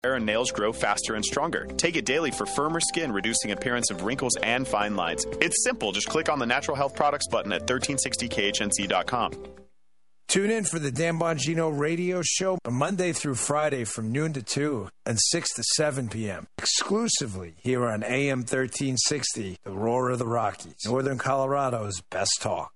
hair and nails grow faster and stronger. Take it daily for firmer skin, reducing appearance of wrinkles and fine lines. It's simple. Just click on the Natural Health Products button at 1360khnc.com. Tune in for the Dan Bongino radio show Monday through Friday from noon to 2 and 6 to 7 p.m. exclusively here on AM 1360, the Roar of the Rockies, Northern Colorado's best talk.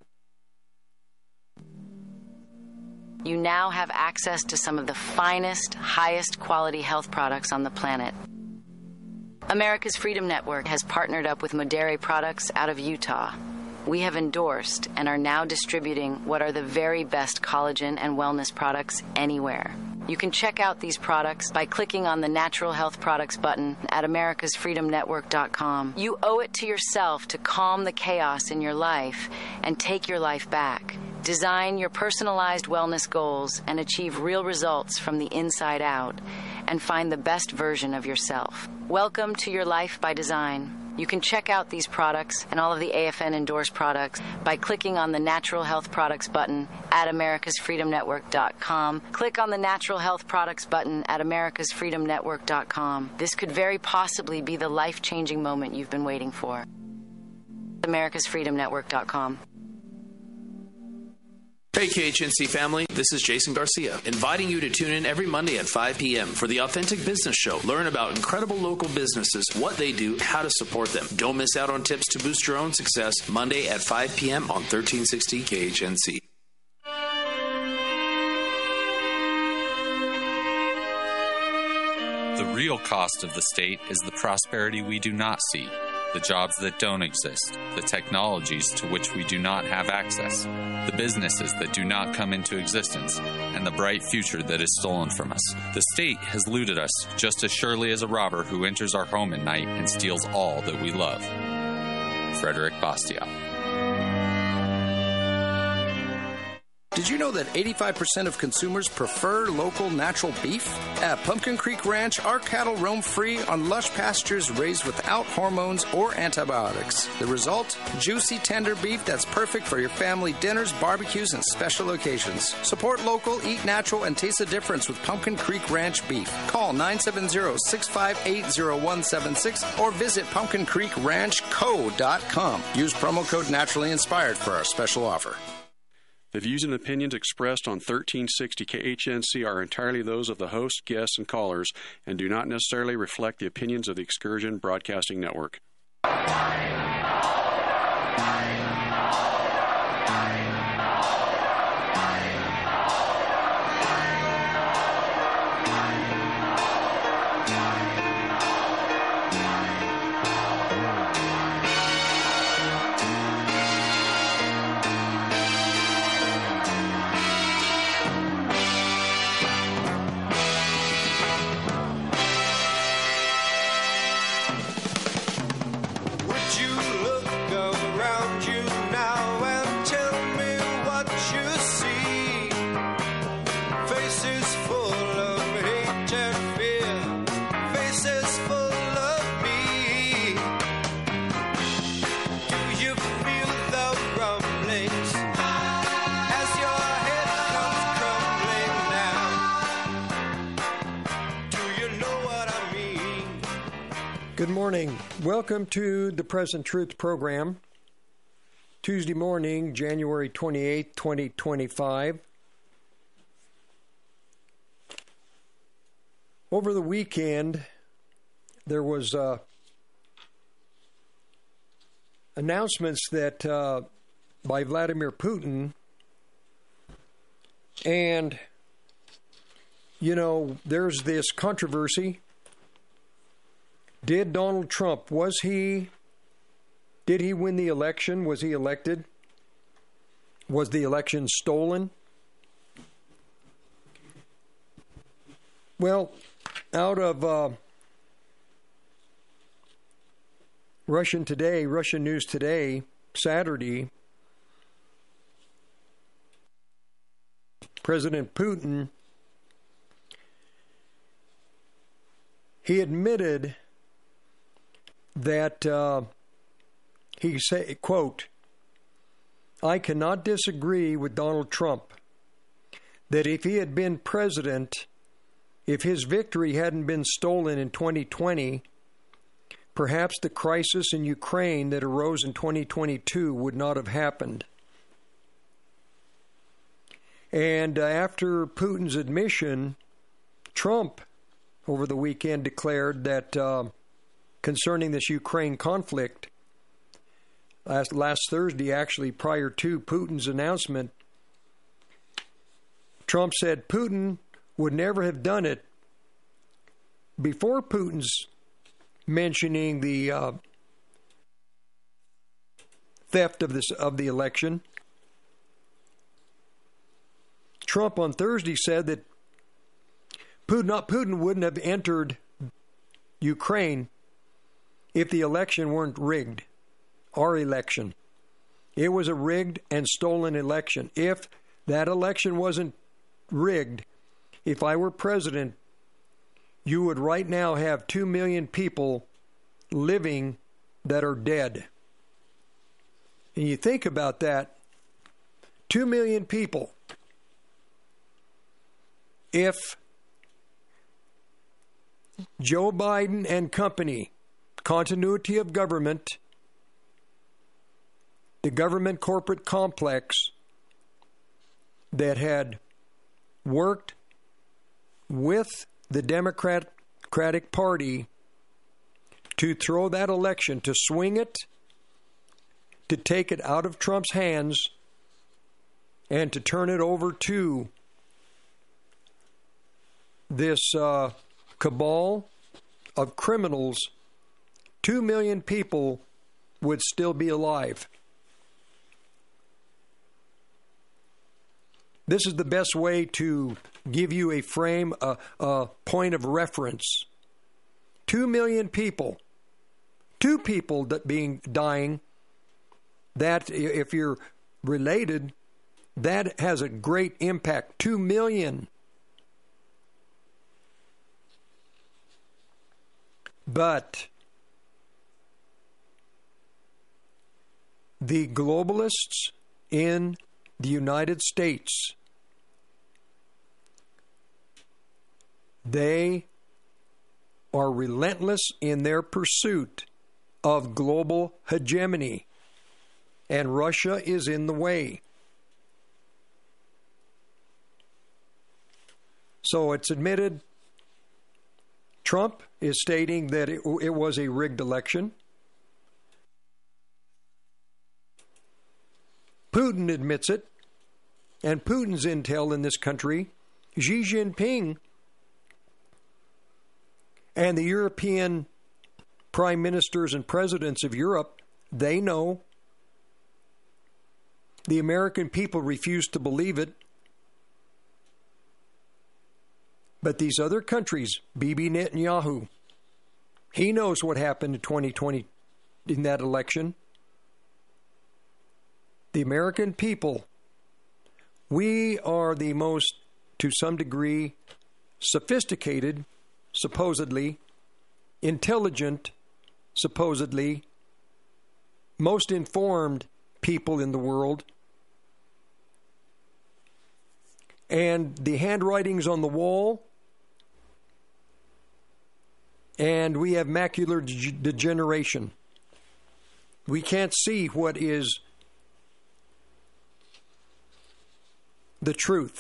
You now have access to some of the finest, highest quality health products on the planet. America's Freedom Network has partnered up with Modere Products out of Utah. We have endorsed and are now distributing what are the very best collagen and wellness products anywhere. You can check out these products by clicking on the Natural Health Products button at americasfreedomnetwork.com. You owe it to yourself to calm the chaos in your life and take your life back. Design your personalized wellness goals and achieve real results from the inside out, and find the best version of yourself. Welcome to your life by design. You can check out these products and all of the AFN endorsed products by clicking on the Natural Health Products button at americasfreedomnetwork.com. Click on the Natural Health Products button at americasfreedomnetwork.com. This could very possibly be the life-changing moment you've been waiting for. americasfreedomnetwork.com. Hey KHNC family, this is Jason Garcia, inviting you to tune in every Monday at 5 p.m. for the Authentic Business Show. Learn about incredible local businesses, what they do, how to support them. Don't miss out on tips to boost your own success, Monday at 5 p.m. on 1360 KHNC. The real cost of the state is the prosperity we do not see, the jobs that don't exist, the technologies to which we do not have access, the businesses that do not come into existence, and the bright future that is stolen from us. The state has looted us just as surely as a robber who enters our home at night and steals all that we love. Frederick Bastiat. Did you know that 85% of consumers prefer local natural beef? At Pumpkin Creek Ranch, our cattle roam free on lush pastures raised without hormones or antibiotics. The result? Juicy, tender beef that's perfect for your family dinners, barbecues, and special occasions. Support local, eat natural, and taste the difference with Pumpkin Creek Ranch beef. Call 970-658-0176 or visit pumpkincreekranchco.com. Use promo code Naturally Inspired for our special offer. The views and opinions expressed on 1360 KHNC are entirely those of the host, guests, and callers, and do not necessarily reflect the opinions of the Excursion Broadcasting Network. Good morning. Welcome to the Present Truth program. Tuesday morning, January 28, 2025. Over the weekend, there was announcements that by Vladimir Putin, and, you know, there's this controversy. Did Donald Trump, did he win the election? Was he elected? Was the election stolen? Well, out of Russian News Today, Saturday, President Putin, he admitted that he said, quote, "I cannot disagree with Donald Trump that if he had been president, if his victory hadn't been stolen in 2020, perhaps the crisis in Ukraine that arose in 2022 would not have happened. And after Putin's admission, Trump over the weekend declared that concerning this Ukraine conflict, last Thursday, actually prior to Putin's announcement, Trump said Putin would never have done it before Putin's mentioning the theft of the election. Trump on Thursday said that Putin wouldn't have entered Ukraine if the election weren't rigged. Our election. It was a rigged and stolen election. If that election wasn't rigged, if I were president, you would right now have 2 million people living that are dead. And you think about that, 2 million people. If Joe Biden and company, continuity of government, the government corporate complex that had worked with the Democratic Party to throw that election, to swing it, to take it out of Trump's hands, and to turn it over to this cabal of criminals, 2 million people would still be alive. This is the best way to give you a frame, a point of reference. 2 million people, 2 people dying, that, if you're related, that has a great impact. 2 million. But the globalists in the United States, they are relentless in their pursuit of global hegemony, and Russia is in the way. So it's admitted. Trump is stating that it was a rigged election. Putin admits it, and Putin's intel in this country, Xi Jinping, and the European prime ministers and presidents of Europe, they know. The American people refuse to believe it. But these other countries, Bibi Netanyahu, he knows what happened in 2020 in that election. The American people, we are the most, to some degree, sophisticated, supposedly, intelligent, supposedly, most informed people in the world. And the handwriting's on the wall. And we have macular degeneration. We can't see what is the truth.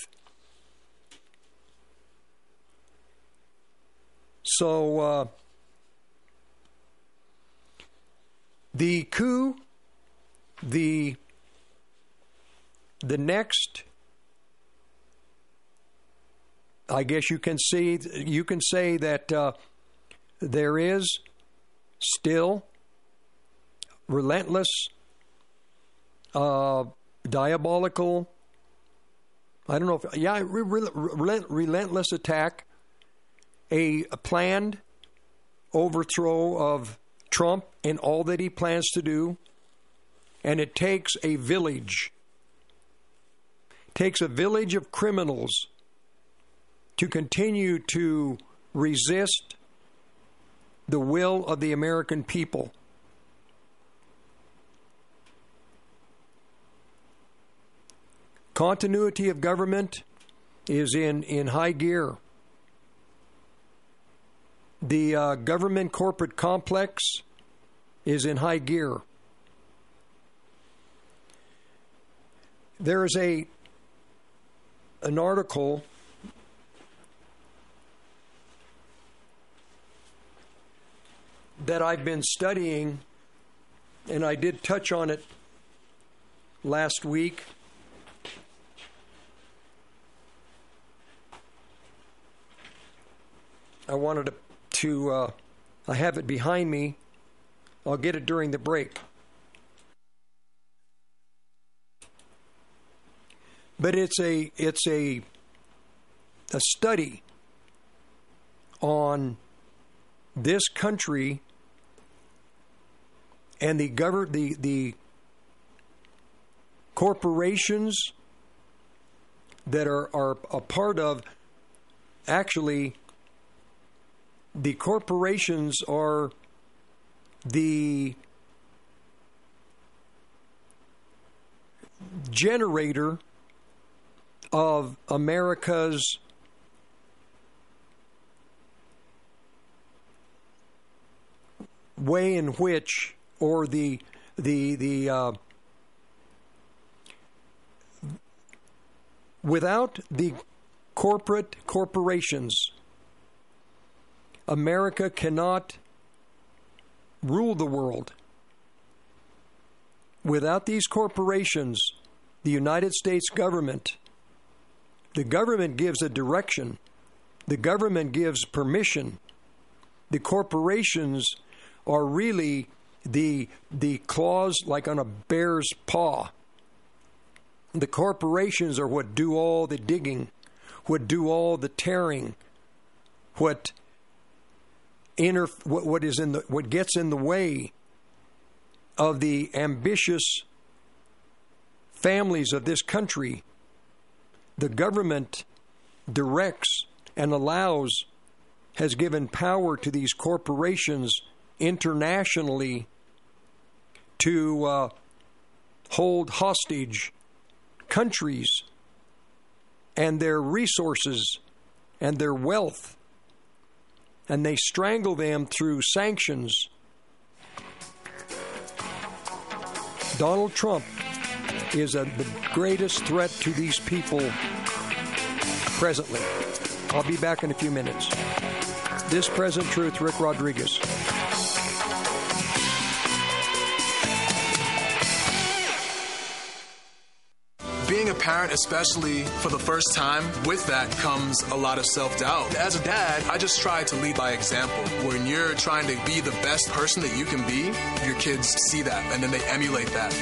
So, the coup, the next, I guess you can say that there is still relentless, diabolical, I don't know if, relentless attack, a planned overthrow of Trump and all that he plans to do. And it takes a village. Takes a village of criminals to continue to resist the will of the American people. Continuity of government is in high gear. the government corporate complex is in high gear. There is an article that I've been studying, and I did touch on it last week. I wanted to I have it behind me. I'll get it during the break. But it's a study on this country and the corporations that are a part of. Actually, the corporations are the generator of America's way in which, or the without the corporations, America cannot rule the world. Without these corporations, the United States government, the government gives a direction. The government gives permission. The corporations are really the claws like on a bear's paw. The corporations are what do all the digging, what do all the tearing, what gets in the way of the ambitious families of this country. The government directs and allows, has given power to these corporations internationally to hold hostage countries and their resources and their wealth, and they strangle them through sanctions. Donald Trump is the greatest threat to these people presently. I'll be back in a few minutes. This Present Truth, Rick Rodriguez. Being a parent, especially for the first time, with that comes a lot of self-doubt. As a dad, I just try to lead by example. When you're trying to be the best person that you can be, your kids see that, and then they emulate that.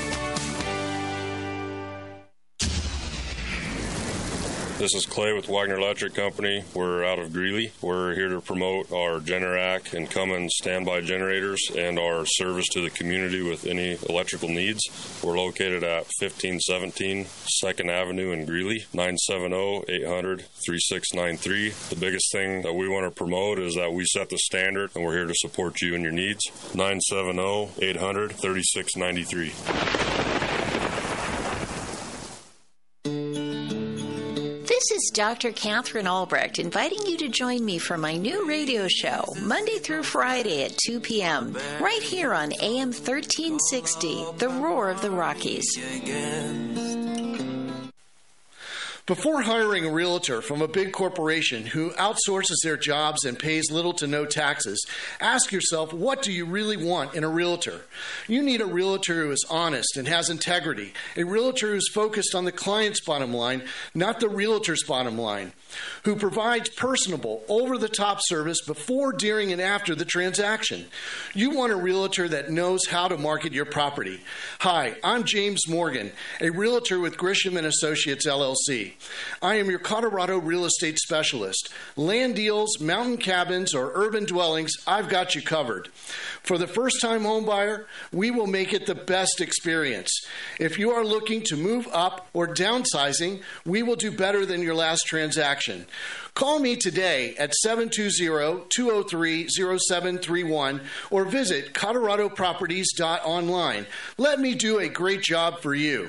This is Clay with Wagner Electric Company. We're out of Greeley. We're here to promote our Generac and Cummins standby generators and our service to the community with any electrical needs. We're located at 1517 2nd Avenue in Greeley, 970-800-3693. The biggest thing that we want to promote is that we set the standard, and we're here to support you and your needs. 970-800-3693. This is Dr. Catherine Albrecht inviting you to join me for my new radio show, Monday through Friday at 2 p.m., right here on AM 1360, The Roar of the Rockies. Before hiring a realtor from a big corporation who outsources their jobs and pays little to no taxes, ask yourself, what do you really want in a realtor? You need a realtor who is honest and has integrity, a realtor who is focused on the client's bottom line, not the realtor's bottom line, who provides personable, over-the-top service before, during, and after the transaction. You want a realtor that knows how to market your property. Hi, I'm James Morgan, a realtor with Grisham & Associates, LLC. I am your Colorado real estate specialist. Land deals, mountain cabins, or urban dwellings, I've got you covered. For the first-time home buyer, we will make it the best experience. If you are looking to move up or downsizing, we will do better than your last transaction. Call me today at 720-203-0731 or visit coloradoproperties.online. Let me do a great job for you.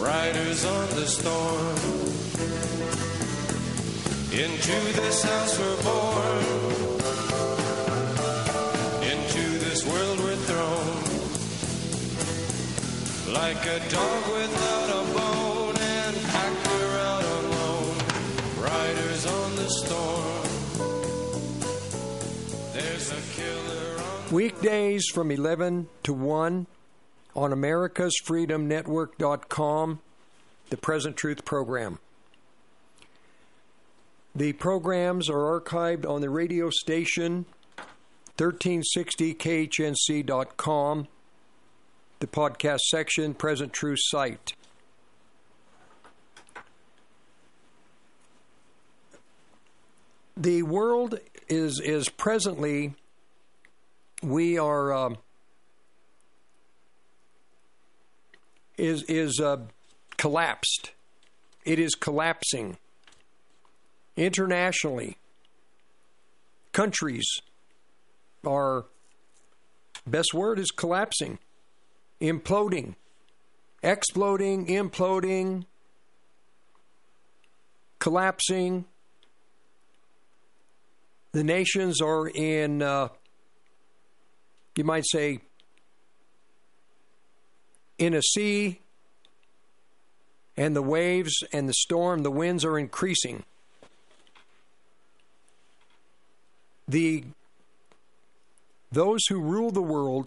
riders on the storm. Into this house we're born, into this world we're thrown, like a dog without a bone, and packed we're out alone, riders on the storm. There's a killer on weekdays from 11 to 1 on americasfreedomnetwork.com, the Present Truth program. The programs are archived on the radio station 1360khnc.com, the podcast section, Present Truth site. The world is presently, we are collapsed. It is collapsing. Internationally, countries are, best word is collapsing, imploding, exploding, imploding, collapsing. The nations are in, you might say, in a sea, and the waves and the storm, the winds are increasing. Those who rule the world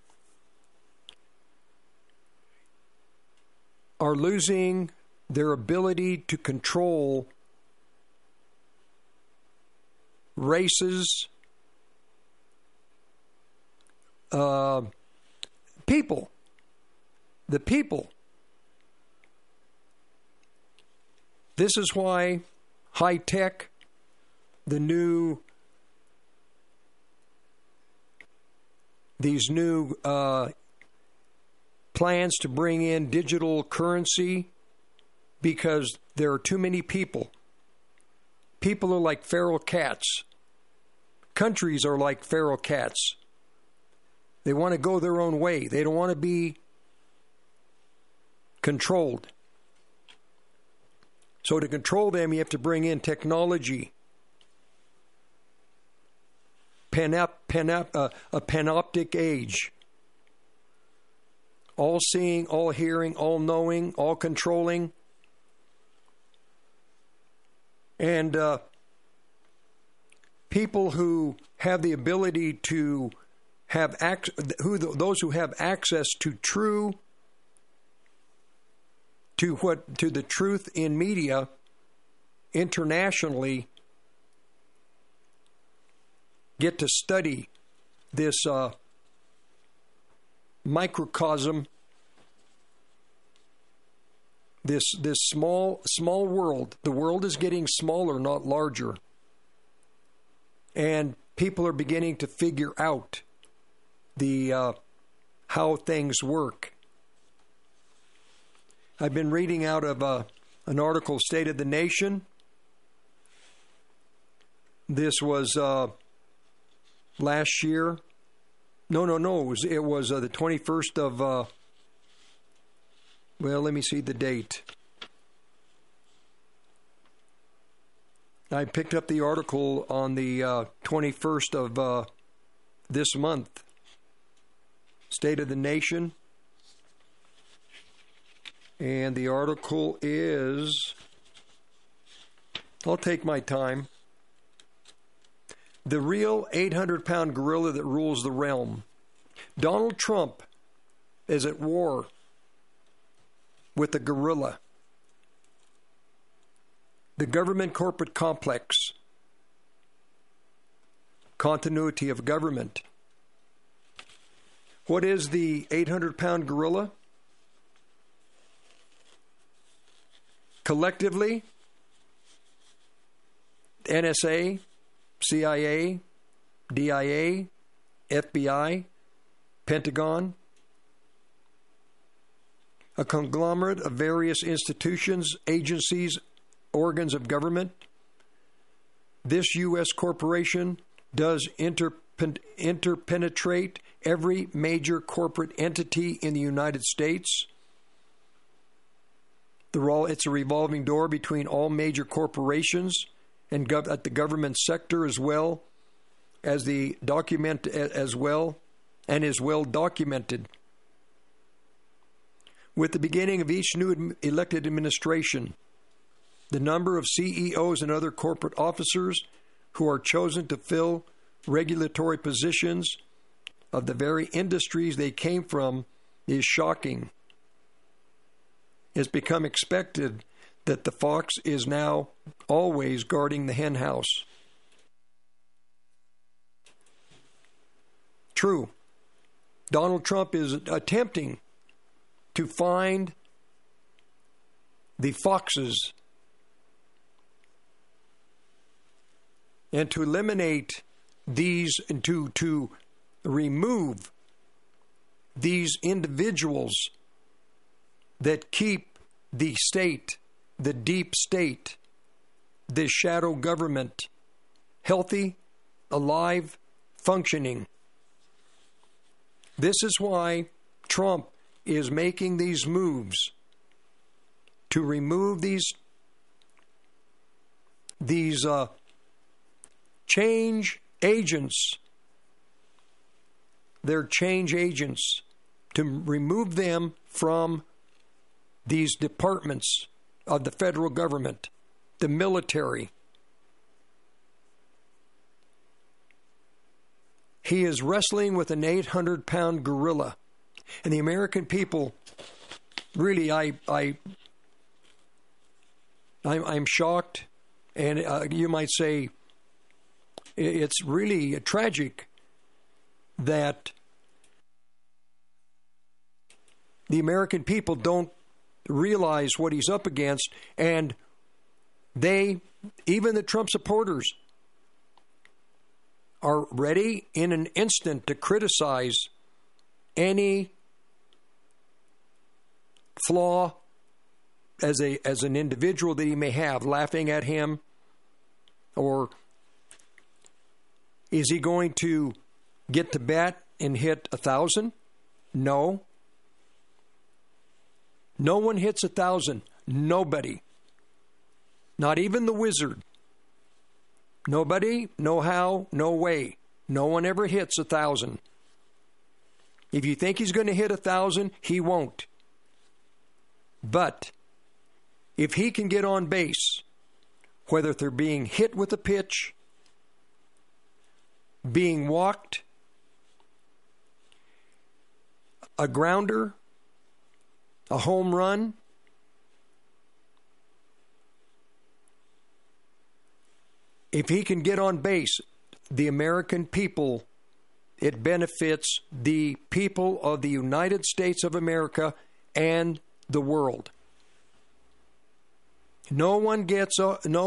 are losing their ability to control races, people, the people. This is why high tech, these new plans to bring in digital currency, because there are too many people. People are like feral cats. Countries are like feral cats. They want to go their own way. They don't want to be controlled. So to control them, you have to bring in technology. A panoptic age. All seeing, all hearing, all knowing, all controlling. And people who have the ability to have those who have access to the truth in media internationally get to study this microcosm, this small world. The world is getting smaller, not larger. And people are beginning to figure out how things work. I've been reading out of an article, State of the Nation. This was last year. No. It was the 21st of. Well, let me see the date. I picked up the article on the 21st of this month. State of the Nation. And the article is, I'll take my time. The real 800-pound gorilla that rules the realm. Donald Trump is at war with the gorilla. The government corporate complex. Continuity of government. What is the 800-pound gorilla? Collectively, NSA, CIA, DIA, FBI, Pentagon, a conglomerate of various institutions, agencies, organs of government. This U.S. corporation does interpenetrate every major corporate entity in the United States. It's a revolving door between all major corporations and at the government sector as well as the document as well, and is well documented. With the beginning of each new elected administration, the number of CEOs and other corporate officers who are chosen to fill regulatory positions of the very industries they came from is shocking. It's become expected that the fox is now always guarding the hen house. True, Donald Trump is attempting to find the foxes and to eliminate these and to remove these individuals that keep the state, the deep state, the shadow government healthy, alive, functioning. This is why Trump is making these moves to remove these change agents. They're change agents, to remove them from these departments of the federal government, the military. He is wrestling with an 800-pound gorilla. And the American people, really, I'm shocked, and you might say it's really tragic that the American people don't realize what he's up against, and they, even the Trump supporters, are ready in an instant to criticize any flaw as an individual that he may have, laughing at him. Or is he going to get to bat and hit 1,000? No. No one hits 1,000. Nobody. Not even the wizard. Nobody, no how, no way. No one ever hits 1,000. If you think he's going to hit 1,000, he won't. But if he can get on base, whether they're being hit with a pitch, being walked, a grounder, a home run, if he can get on base, the American people, it benefits the people of the United States of America and the world. No one hits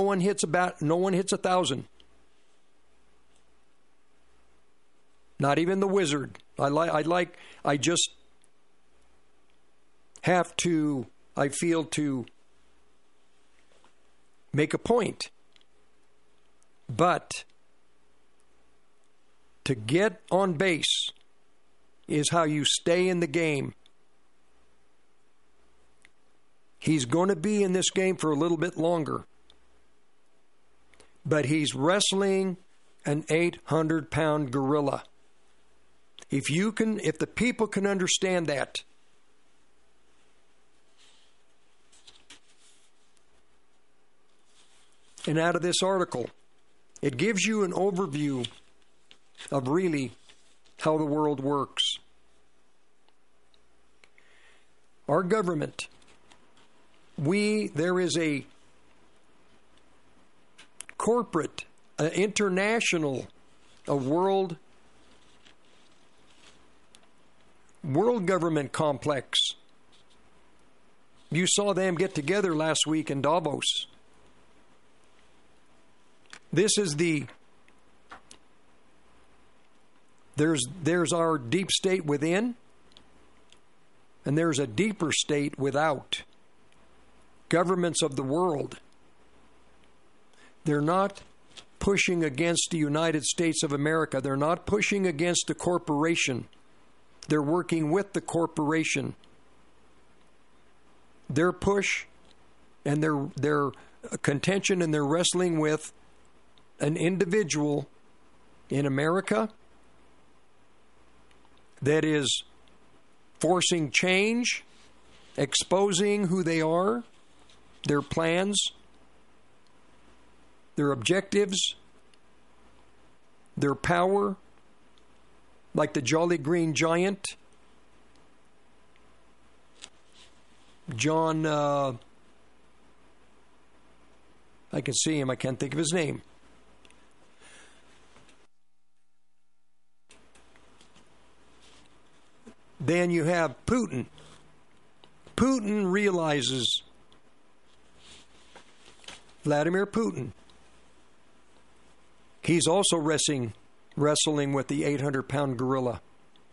1,000. Not even the wizard. I just have to, I feel, to make a point. But to get on base is how you stay in the game. He's going to be in this game for a little bit longer. But he's wrestling an 800-pound gorilla. If the people can understand that, and out of this article, it gives you an overview of really how the world works. Our government, there is a corporate, international, a world government complex. You saw them get together last week in Davos. This is there's our deep state within, and there's a deeper state without. Governments of the world. They're not pushing against the United States of America. They're not pushing against the corporation. They're working with the corporation. Their push and their contention, and they're wrestling with an individual in America that is forcing change, exposing who they are, their plans, their objectives, their power, like the Jolly Green Giant. John, I can see him, I can't think of his name. Then you have Putin. Putin realizes, Vladimir Putin, he's also wrestling with the 800-pound gorilla.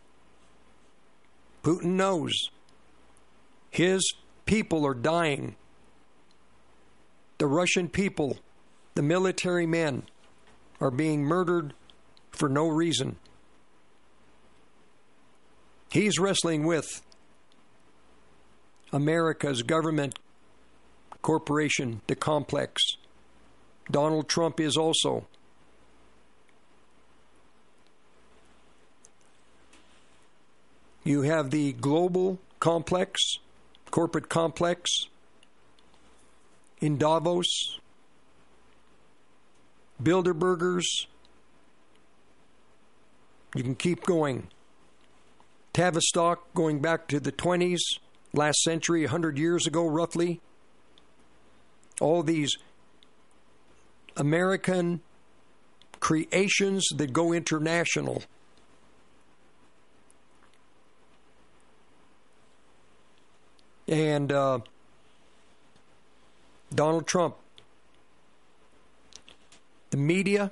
Putin knows his people are dying. The Russian people, the military men, are being murdered for no reason. He's wrestling with America's government corporation, the complex. Donald Trump is also. You have the global complex, corporate complex in Davos, Bilderbergers. You can keep going. Tavistock, going back to the 20s, last century, 100 years ago roughly. All these American creations that go international. And Donald Trump, the media,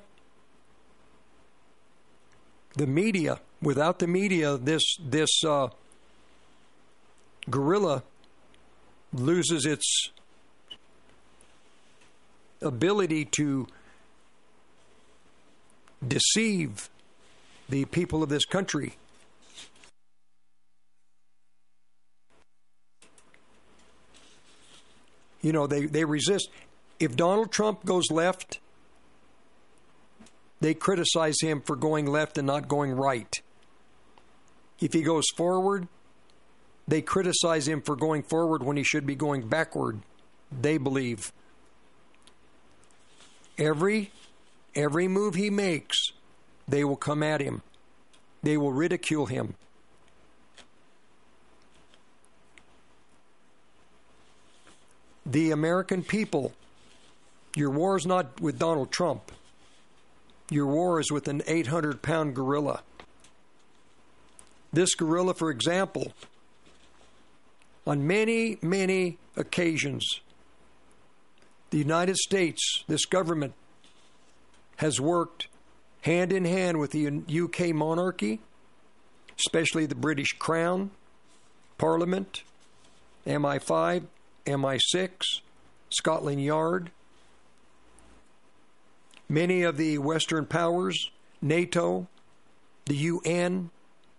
without the media, this gorilla loses its ability to deceive the people of this country. You know, they resist. If Donald Trump goes left, they criticize him for going left and not going right. If he goes forward, they criticize him for going forward when he should be going backward, they believe. Every move he makes, they will come at him. They will ridicule him. The American people, your war is not with Donald Trump. Your war is with an 800-pound gorilla. This gorilla, for example, on many, many occasions, the United States, this government, has worked hand in hand with the UK monarchy, especially the British Crown, Parliament, MI5, MI6, Scotland Yard, many of the Western powers, NATO, the UN.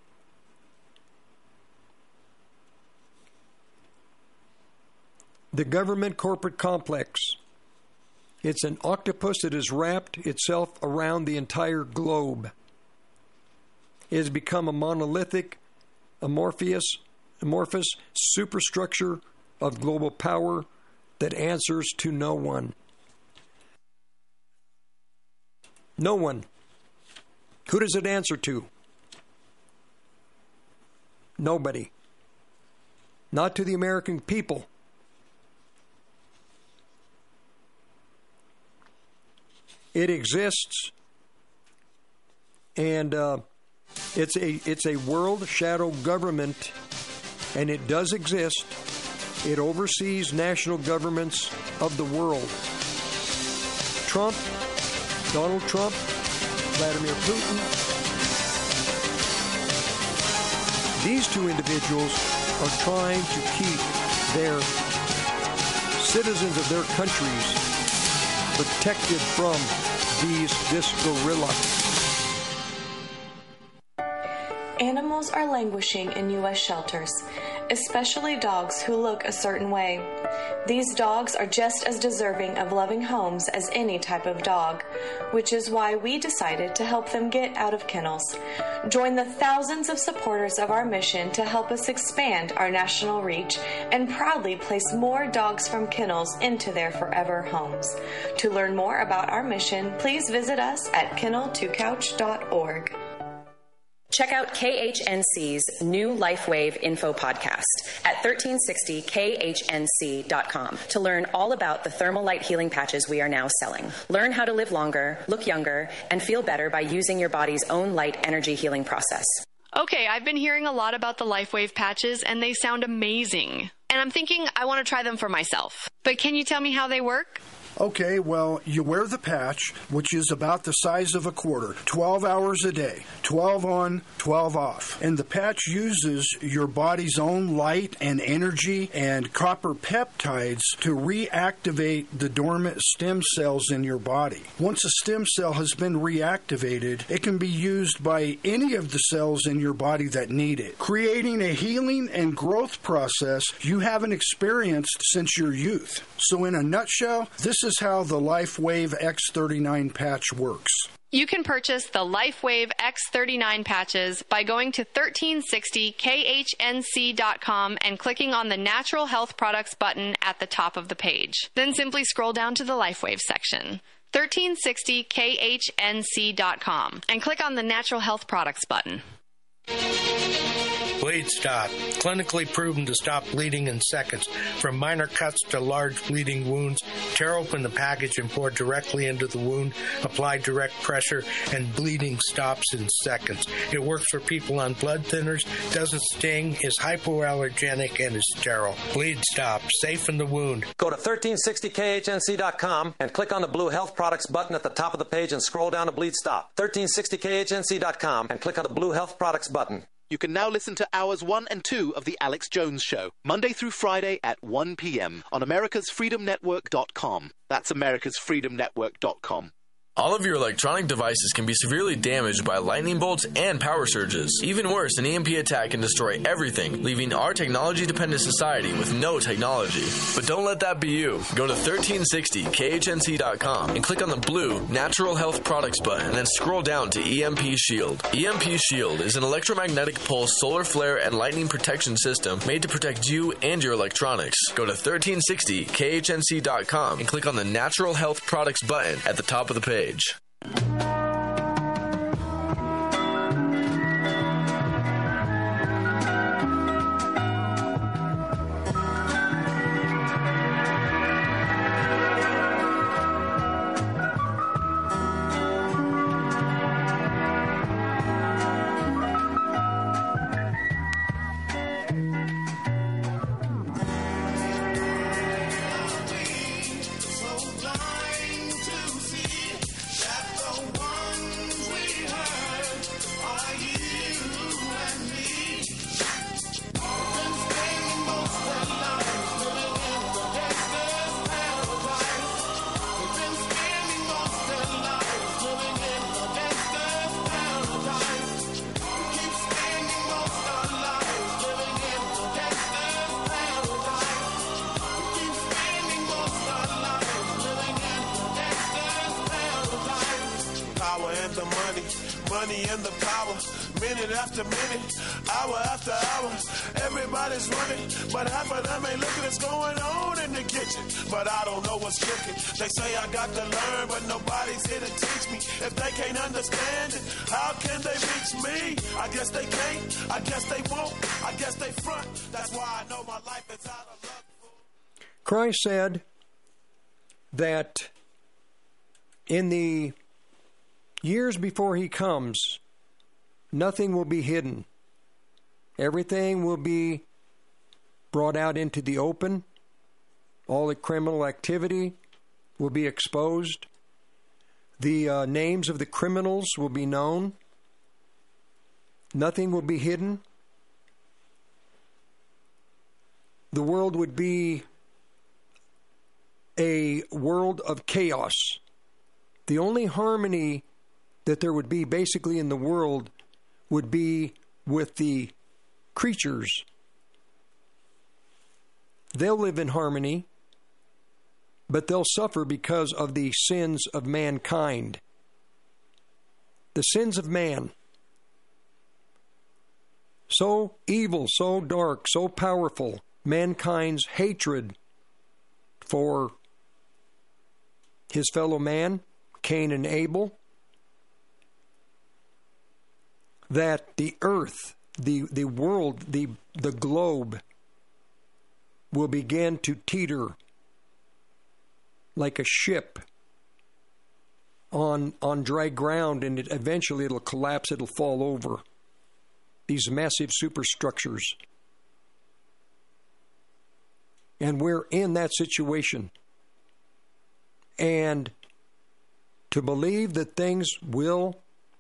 The government corporate complex, it's an octopus that has wrapped itself around the entire globe. It has become a monolithic, amorphous superstructure of global power that answers to no one. No one. Who does it answer to? Nobody. Not to the American people. It exists, and it's a world shadow government, and it does exist. It oversees national governments of the world. Trump, Donald Trump, Vladimir Putin. These two individuals are trying to keep their citizens of their countries protected from this gorilla. Animals are languishing in U.S. shelters, especially dogs who look a certain way. These dogs are just as deserving of loving homes as any type of dog, which is why we decided to help them get out of kennels. Join the thousands of supporters of our mission to help us expand our national reach and proudly place more dogs from kennels into their forever homes. To learn more about our mission, please visit us at kennel2couch.org. Check out KHNC's new LifeWave info podcast at 1360khnc.com to learn all about the thermal light healing patches we are now selling. Learn how to live longer, look younger, and feel better by using your body's own light energy healing process. Okay, I've been hearing a lot about the LifeWave patches, and they sound amazing. And I'm thinking I want to try them for myself. But can you tell me how they work? Okay, well, you wear the patch, which is about the size of a quarter, 12 hours a day, 12 on, 12 off. And the patch uses your body's own light and energy and copper peptides to reactivate the dormant stem cells in your body. Once a stem cell has been reactivated, it can be used by any of the cells in your body that need it, creating a healing and growth process you haven't experienced since your youth. So in a nutshell, this is how the LifeWave X39 patch works. You can purchase the LifeWave X39 patches by going to 1360khnc.com and clicking on the Natural Health Products button at the top of the page. Then simply scroll down to the LifeWave section. 1360khnc.com and click on the Natural Health Products button. Bleed Stop, clinically proven to stop bleeding in seconds. From minor cuts to large bleeding wounds, tear open the package and pour directly into the wound, apply direct pressure, and bleeding stops in seconds. It works for people on blood thinners, doesn't sting, is hypoallergenic, and is sterile. Bleed Stop, safe in the wound. Go to 1360khnc.com and click on the blue Health Products button at the top of the page and scroll down to Bleed Stop. 1360khnc.com and click on the blue Health Products button. You can now listen to Hours 1 and 2 of The Alex Jones Show, Monday through Friday at 1 p.m. on americasfreedomnetwork.com. That's americasfreedomnetwork.com. All of your electronic devices can be severely damaged by lightning bolts and power surges. Even worse, an EMP attack can destroy everything, leaving our technology-dependent society with no technology. But don't let that be you. Go to 1360khnc.com and click on the blue Natural Health Products button and then scroll down to EMP Shield. EMP Shield is an electromagnetic pulse, solar flare, and lightning protection system made to protect you and your electronics. Go to 1360khnc.com and click on the Natural Health Products button at the top of the page. money and the power. Minute after minute, hour after hour, everybody's running, but half of them ain't looking what's going on in the kitchen. But I don't know what's cooking. They say I got to learn, but nobody's here to teach me. If they can't understand it, how can they reach me? I guess they can't, I guess they won't, I guess they front. That's why I know my life is out of luck. Christ said that in the years before he comes, nothing will be hidden. Everything will be brought out into the open. All the criminal activity will be exposed. The names of the criminals will be known. Nothing will be hidden. The world would be a world of chaos. The only harmony that there would be basically in the world would be with the creatures. They'll live in harmony. but they'll suffer because of the sins of mankind. The sins of man. So evil, so dark, so powerful, mankind's hatred for his fellow man, Cain and Abel, that the earth, the world, the globe will begin to teeter like a ship on dry ground, and eventually it'll collapse, it'll fall over. These massive superstructures. And we're in that situation. And to believe that things will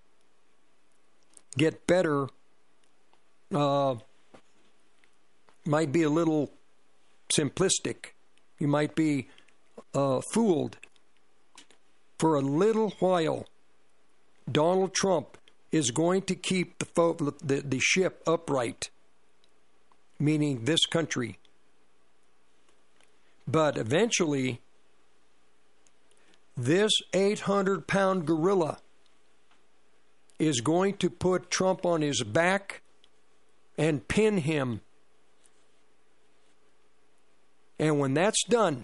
get better might be a little simplistic. You might be fooled. For a little while, Donald Trump is going to keep the ship upright, meaning this country. But eventually, this 800-pound gorilla is going to put Trump on his back and pin him. And when that's done,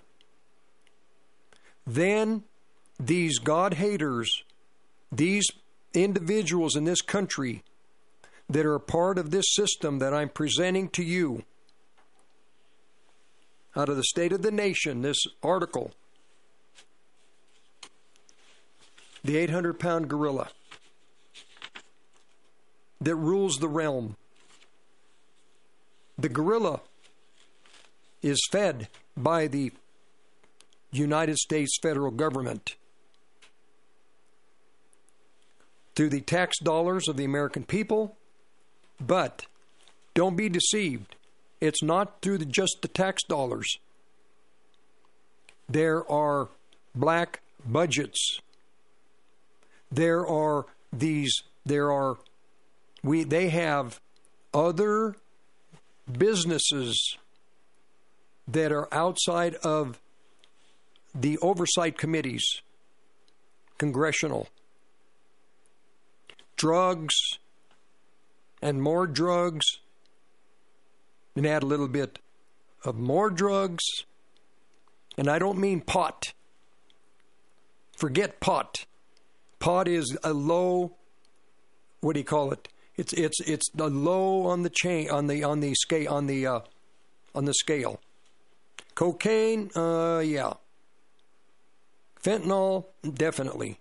then these God haters, these individuals in this country that are a part of this system that I'm presenting to you out of the State of the Nation, this article, the 800-pound gorilla that rules the realm. The gorilla is fed by the United States federal government through the tax dollars of the American people, but don't be deceived. It's not through just the tax dollars. There are black budgets. They have other businesses that are outside of the oversight committees, congressional. Drugs and more drugs, and add a little bit of more drugs. And I don't mean pot. Forget pot. Pot is a low, what do you call it? It's the low on the chain, on the scale. Cocaine, yeah. Fentanyl, definitely.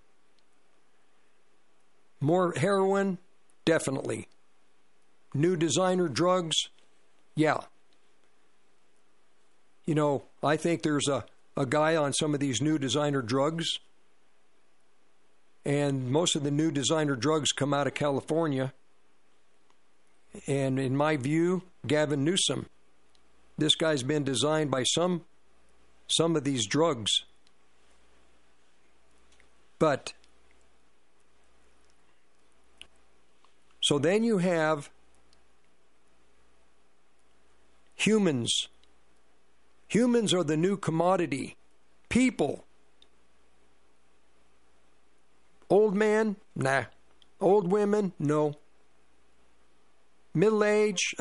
More heroin, definitely. New designer drugs, yeah. You know, I think there's a guy on some of these new designer drugs, and most of the new designer drugs come out of California. And in my view, Gavin Newsom, this guy's been designed by some of these drugs. But so then you have humans. Humans are the new commodity. People. Old man? Nah. Old women? No. Middle age?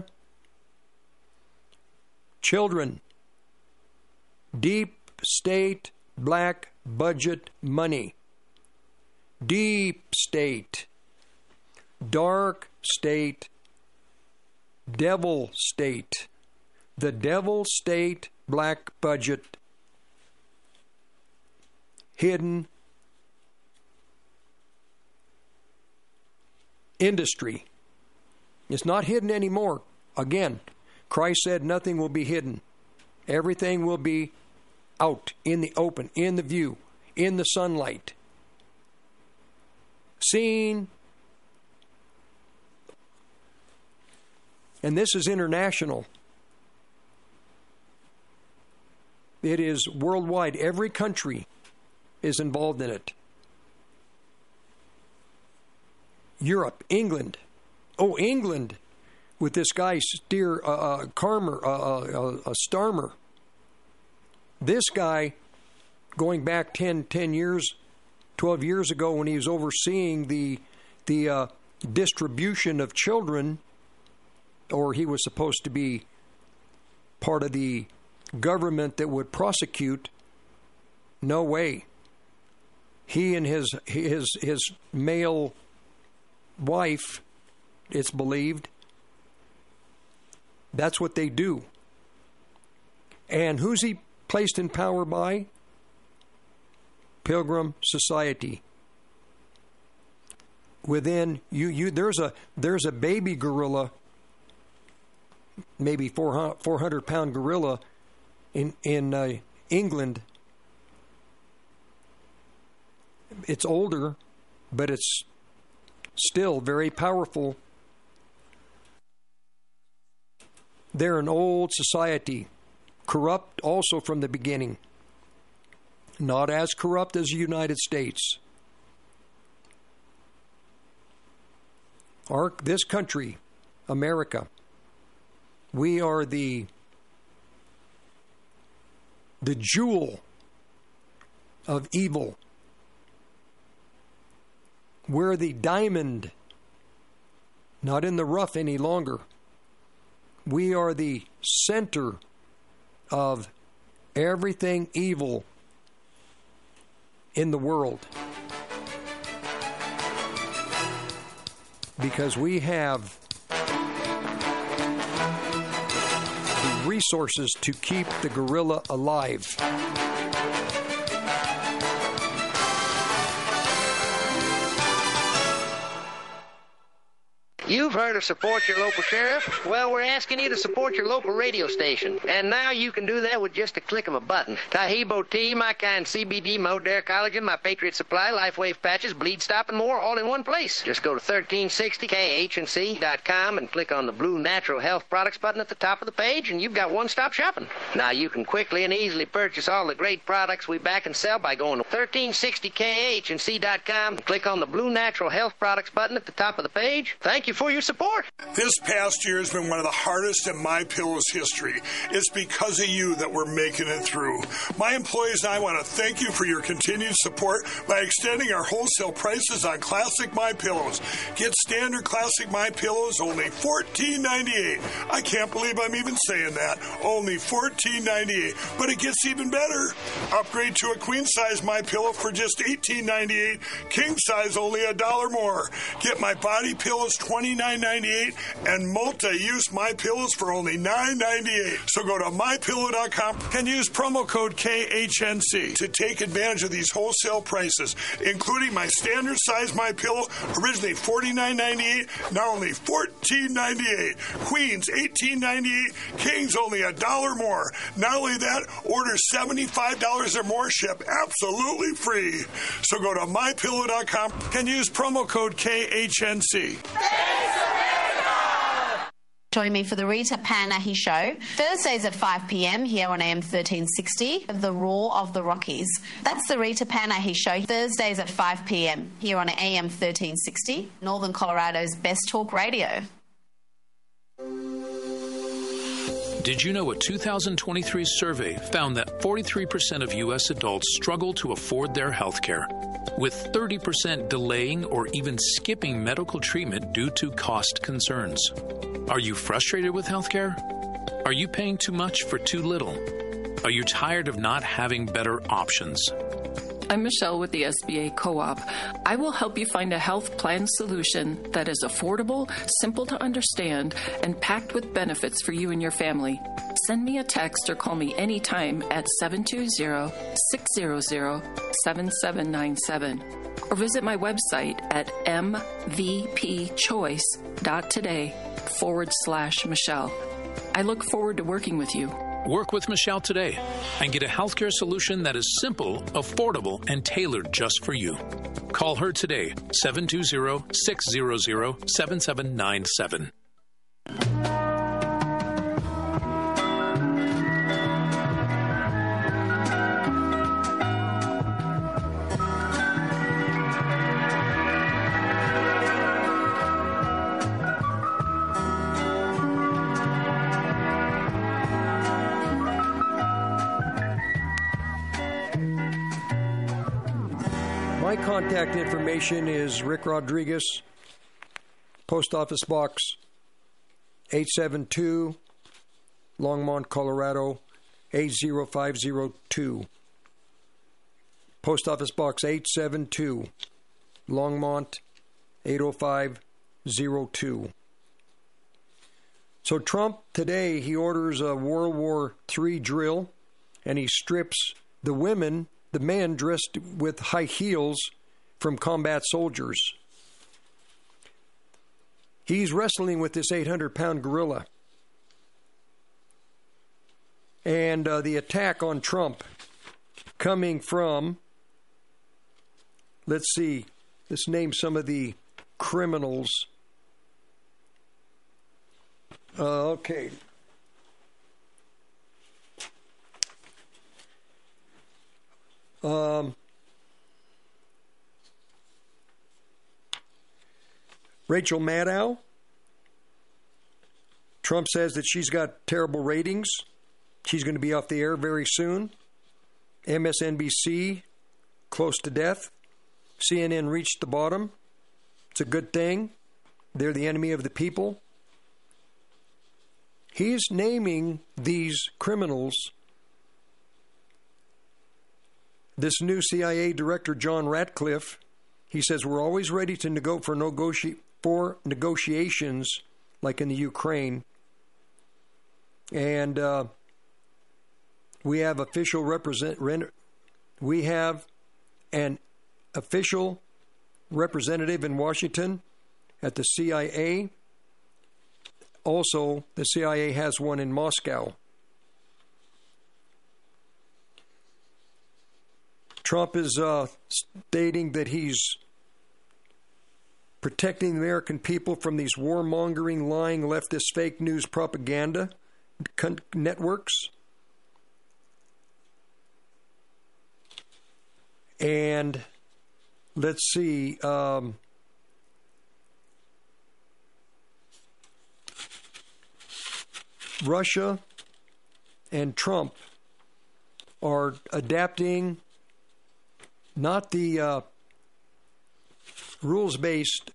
Children. Deep state black budget money. Deep state. Dark state. Devil state. The devil state black budget. Hidden industry. It's not hidden anymore. Again, Christ said nothing will be hidden. Everything will be out in the open, in the view, in the sunlight. Seen. And this is international. It is worldwide. Every country is involved in it. Europe, England. Oh, England, with this guy Starmer. This guy going back 12 years ago when he was overseeing the distribution of children, or he was supposed to be part of the government that would prosecute. No way. He and his male wife, it's believed, that's what they do. And who's he placed in power by? Pilgrim Society. Within there's a baby gorilla, maybe 400-pound gorilla in England. It's older, but it's still very powerful. They're an old society, corrupt also from the beginning. Not as corrupt as the United States. This country, America, we are the jewel of evil. We're the diamond, not in the rough any longer. We are the center of everything evil in the world. Because we have the resources to keep the gorilla alive. You've heard of support your local sheriff? Well, we're asking you to support your local radio station. And now you can do that with just a click of a button. Taheebo Tea, My Kind CBD, Modere Collagen, My Patriot Supply, LifeWave Patches, Bleed Stop, and more, all in one place. Just go to 1360khnc.com and click on the blue Natural Health Products button at the top of the page, and you've got one-stop shopping. Now you can quickly and easily purchase all the great products we back and sell by going to 1360khnc.com and click on the blue Natural Health Products button at the top of the page. Thank you for your support. This past year has been one of the hardest in MyPillow's history. It's because of you that we're making it through. My employees and I want to thank you for your continued support by extending our wholesale prices on classic MyPillows. Get standard classic MyPillows only $14.98. I can't believe I'm even saying that. Only $14.98. But it gets even better. Upgrade to a queen size MyPillow for just $18.98. King size only $1 more. Get my body pillows $29.98 and multi-use MyPillows for only $9.98. So go to MyPillow.com and use promo code KHNC to take advantage of these wholesale prices, including my standard size MyPillow, originally $49.98, now only $14.98. Queens, $18.98. Kings, only $1 more. Not only that, order $75 or more, ship absolutely free. So go to MyPillow.com and use promo code KHNC. Join me for the Rita Panahi Show, Thursdays at 5 p.m. here on AM 1360, The Roar of the Rockies. That's the Rita Panahi Show, Thursdays at 5 p.m. here on AM 1360, Northern Colorado's best talk radio. Did you know a 2023 survey found that 43% of U.S. adults struggle to afford their health care, with 30% delaying or even skipping medical treatment due to cost concerns? Are you frustrated with health care? Are you paying too much for too little? Are you tired of not having better options? I'm Michelle with the SBA Co-op. I will help you find a health plan solution that is affordable, simple to understand, and packed with benefits for you and your family. Send me a text or call me anytime at 720-600-7797 or visit my website at mvpchoice.today/Michelle. I look forward to working with you. Work with Michelle today and get a healthcare solution that is simple, affordable, and tailored just for you. Call her today, 720-600-7797. My contact information is Rick Rodriguez, Post Office Box 872, Longmont, Colorado 80502. Post Office Box 872, Longmont 80502. So Trump today, he orders a World War III drill, and he strips the women, the men dressed with high heels, from combat soldiers. He's wrestling with this 800-pound gorilla. And the attack on Trump coming from, let's name some of the criminals. Okay. Rachel Maddow. Trump says that she's got terrible ratings. She's going to be off the air very soon. MSNBC, close to death. CNN reached the bottom. It's a good thing. They're the enemy of the people. He's naming these criminals. This new CIA director, John Ratcliffe, he says we're always ready to for negotiations, like in the Ukraine. And we have an official representative in Washington at the CIA. Also, the CIA has one in Moscow. Trump is stating that he's protecting the American people from these warmongering, lying, leftist, fake news propaganda networks. And let's see. Russia and Trump are adapting not the rules-based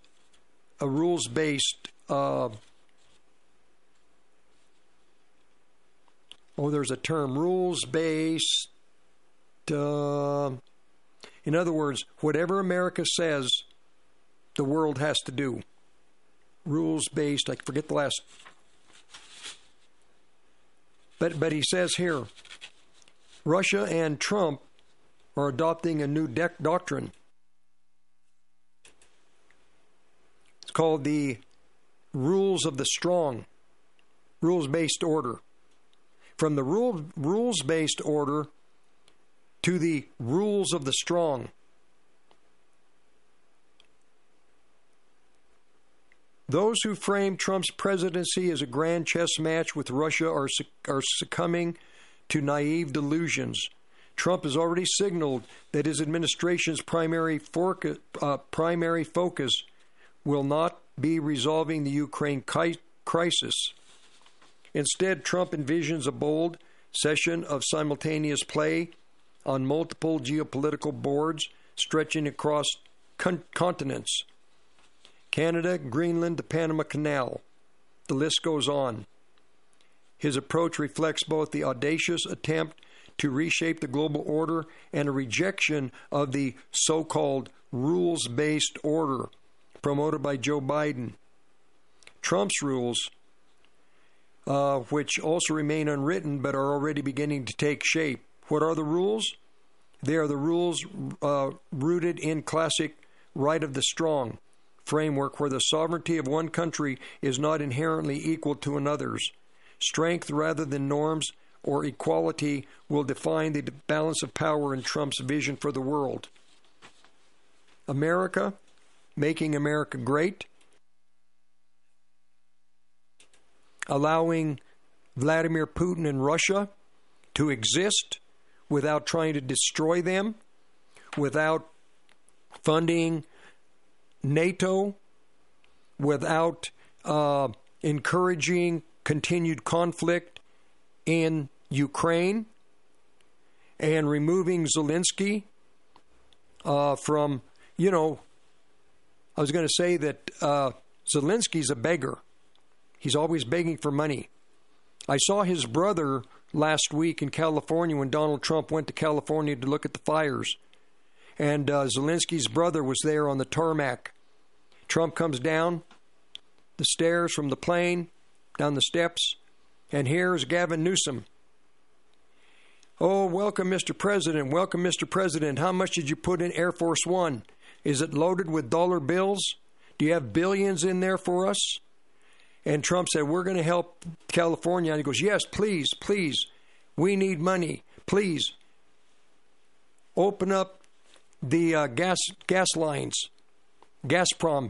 there's a term, rules-based, in other words, whatever America says, the world has to do. Rules-based, I forget the last. But he says here, Russia and Trump are adopting a new doctrine. It's called the Rules of the Strong, rules-based order. From the rules-based order to the rules of the strong. Those who frame Trump's presidency as a grand chess match with Russia are succumbing to naive delusions. Trump has already signaled that his administration's primary focus will not be resolving the Ukraine crisis. Instead, Trump envisions a bold session of simultaneous play on multiple geopolitical boards stretching across continents. Canada, Greenland, the Panama Canal. The list goes on. His approach reflects both the audacious attempt to reshape the global order and a rejection of the so-called rules-based order promoted by Joe Biden. Trump's rules, which also remain unwritten but are already beginning to take shape. What are the rules? They are the rules rooted in classic right of the strong framework where the sovereignty of one country is not inherently equal to another's. Strength rather than norms or equality will define the balance of power in Trump's vision for the world. America, making America great, allowing Vladimir Putin and Russia to exist without trying to destroy them, without funding NATO, without encouraging continued conflict in Ukraine, and removing Zelensky from, I was going to say that Zelensky's a beggar. He's always begging for money. I saw his brother last week in California when Donald Trump went to California to look at the fires. And Zelensky's brother was there on the tarmac. Trump comes down the stairs from the plane, down the steps, and here's Gavin Newsom. Oh, welcome, Mr. President. Welcome, Mr. President. How much did you put in Air Force One? Is it loaded with dollar bills? Do you have billions in there for us? And Trump said, we're going to help California. And he goes, yes, please, please. We need money. Please. Open up the gas lines. Gazprom.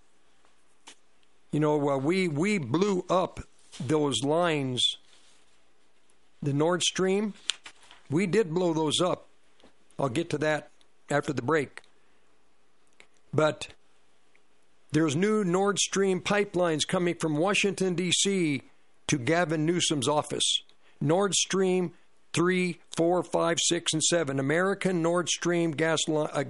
We blew up those lines. The Nord Stream, we did blow those up. I'll get to that after the break. But there's new Nord Stream pipelines coming from Washington, D.C. to Gavin Newsom's office. Nord Stream 3, 4, 5, 6, and 7. American Nord Stream gas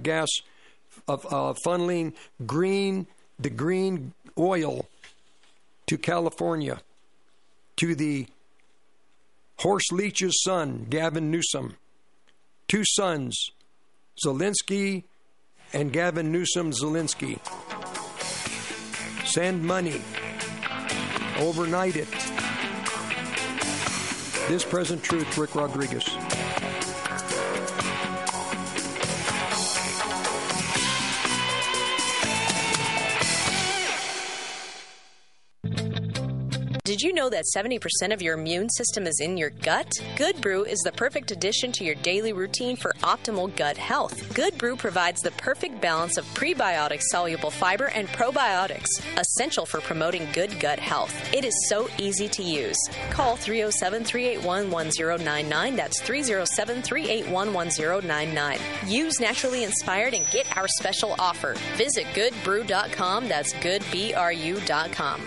funneling the green oil to California, to the horse leech's son, Gavin Newsom. Two sons, Zelensky and Gavin Newsom Zelensky. Send money. Overnight it. This Present Truth, Rick Rodriguez. Did you know that 70% of your immune system is in your gut? Good Brew is the perfect addition to your daily routine for optimal gut health. Good Brew provides the perfect balance of prebiotic soluble fiber and probiotics, essential for promoting good gut health. It is so easy to use. Call 307-381-1099. That's 307-381-1099. Use Naturally Inspired and get our special offer. Visit goodbrew.com. That's goodbru.com.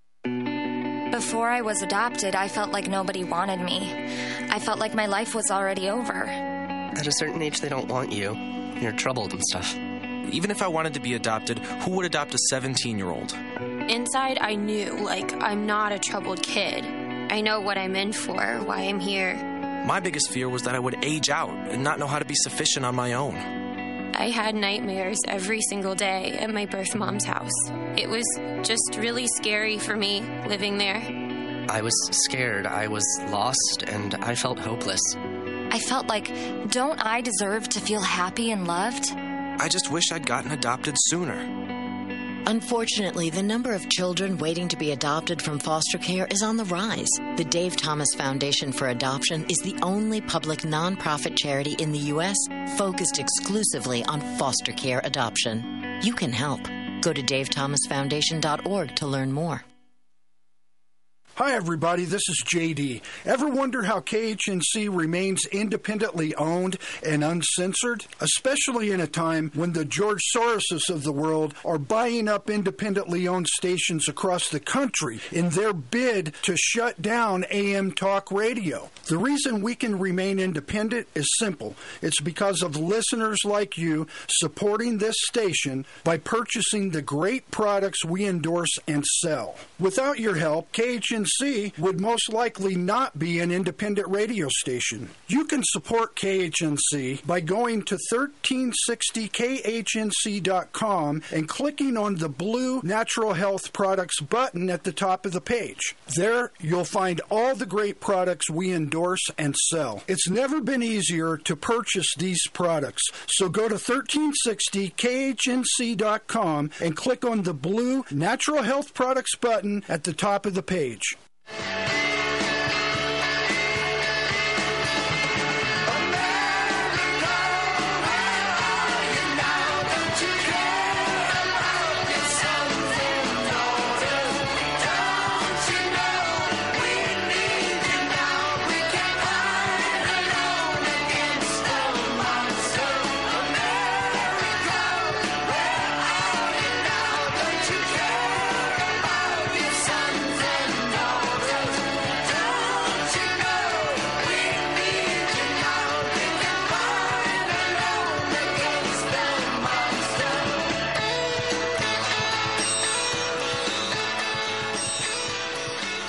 Before I was adopted, I felt like nobody wanted me. I felt like my life was already over. At a certain age, they don't want you. You're troubled and stuff. Even if I wanted to be adopted, who would adopt a 17-year-old? Inside, I knew, I'm not a troubled kid. I know what I'm in for, why I'm here. My biggest fear was that I would age out and not know how to be sufficient on my own. I had nightmares every single day at my birth mom's house. It was just really scary for me living there. I was scared, I was lost, and I felt hopeless. I felt like, don't I deserve to feel happy and loved? I just wish I'd gotten adopted sooner. Unfortunately, the number of children waiting to be adopted from foster care is on the rise. The Dave Thomas Foundation for Adoption is the only public nonprofit charity in the U.S. focused exclusively on foster care adoption. You can help. Go to davethomasfoundation.org to learn more. Hi, everybody. This is JD. Ever wonder how KHNC remains independently owned and uncensored? Especially in a time when the George Soroses of the world are buying up independently owned stations across the country in their bid to shut down AM talk radio. The reason we can remain independent is simple. It's because of listeners like you supporting this station by purchasing the great products we endorse and sell. Without your help, KHNC would most likely not be an independent radio station. You can support KHNC by going to 1360khnc.com and clicking on the blue Natural Health Products button at the top of the page. There, you'll find all the great products we endorse and sell. It's never been easier to purchase these products, so go to 1360khnc.com and click on the blue Natural Health Products button at the top of the page.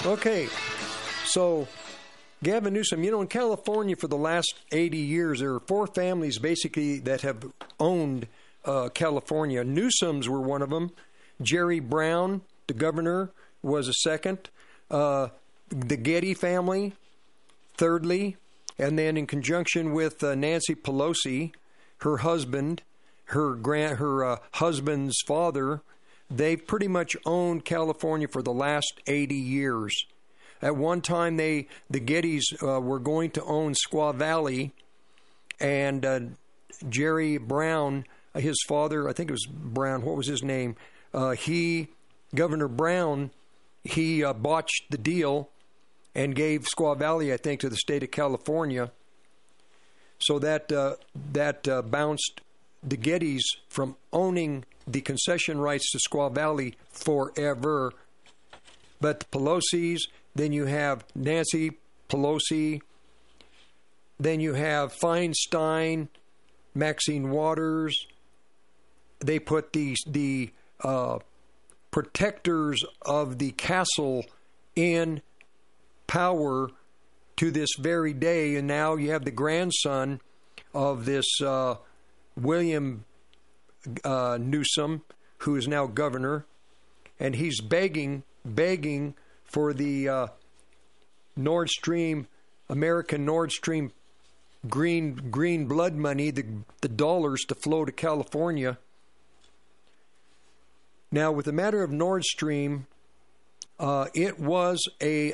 Okay, so Gavin Newsom, in California for the last 80 years, there are 4 families basically that have owned California. Newsoms were one of them. Jerry Brown, the governor, was a second. The Getty family, thirdly. And then in conjunction with Nancy Pelosi, her husband, her husband's father, they've pretty much owned California for the last 80 years. At one time, the Gettys were going to own Squaw Valley, and Jerry Brown, his father, I think it was Brown, what was his name? Governor Brown, he botched the deal and gave Squaw Valley, I think, to the state of California. So that bounced the Gettys from owning the concession rights to Squaw Valley forever. But the Pelosi's, then you have Nancy Pelosi, then you have Feinstein, Maxine Waters. They put the protectors of the castle in power to this very day, and now you have the grandson of this William Newsom, who is now governor, and he's begging for the American Nord Stream green blood money, the dollars to flow to California. Now, with the matter of Nord Stream, it was a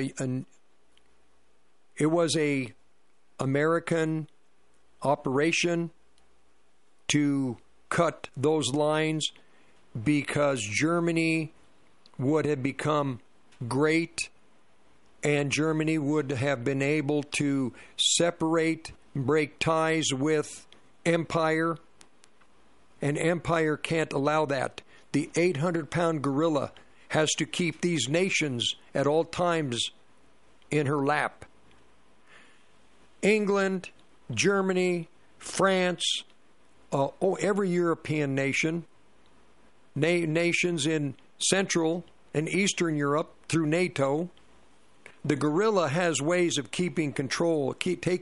American operation to cut those lines because Germany would have become great, and Germany would have been able to break ties with empire, and empire can't allow that. The 800-pound gorilla has to keep these nations at all times in her lap. England, Germany, France, every European nation, nations in Central and Eastern Europe through NATO. The gorilla has ways of keeping control,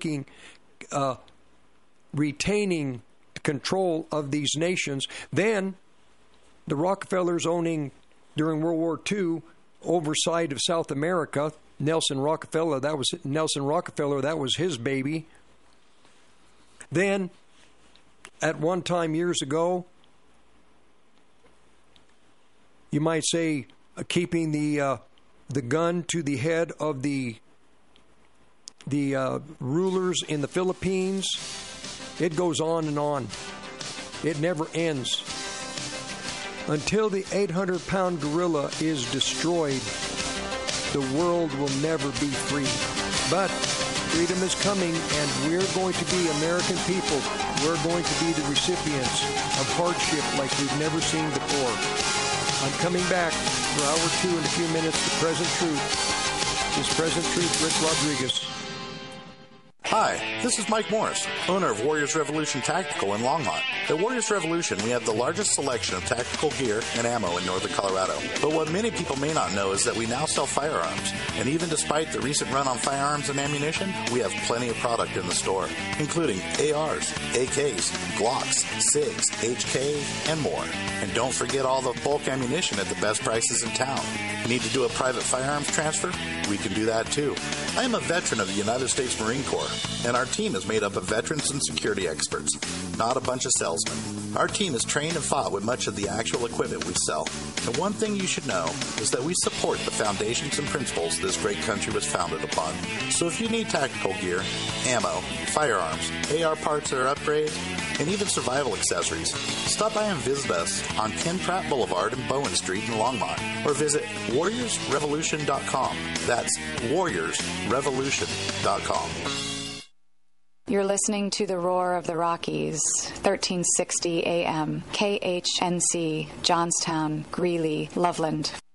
retaining control of these nations. Then the Rockefellers owning, during World War II, oversight of South America. Nelson Rockefeller, that was his baby. Then, at one time years ago, you might say, keeping the gun to the head of the rulers in the Philippines. It goes on and on. It never ends. Until the 800-pound gorilla is destroyed, the world will never be free. But freedom is coming, and we're going to be American people. We're going to be the recipients of hardship like we've never seen before. I'm coming back for hour 2 in a few minutes to Present Truth. This is Present Truth, Rick Rodriguez. Hi, this is Mike Morris, owner of Warriors Revolution Tactical in Longmont. At Warriors Revolution, we have the largest selection of tactical gear and ammo in northern Colorado. But what many people may not know is that we now sell firearms. And even despite the recent run on firearms and ammunition, we have plenty of product in the store, including ARs, AKs, Glocks, SIGs, HK, and more. And don't forget all the bulk ammunition at the best prices in town. Need to do a private firearms transfer? We can do that too. I am a veteran of the United States Marine Corps, and our team is made up of veterans and security experts, not a bunch of salesmen. Our team is trained and fought with much of the actual equipment we sell. And one thing you should know is that we support the foundations and principles this great country was founded upon. So if you need tactical gear, ammo, firearms, AR parts or upgrades, and even survival accessories, stop by and visit us on Ken Pratt Boulevard and Bowen Street in Longmont, or visit warriorsrevolution.com. That's warriorsrevolution.com. You're listening to the Roar of the Rockies, 1360 AM, KHNC, Johnstown, Greeley, Loveland.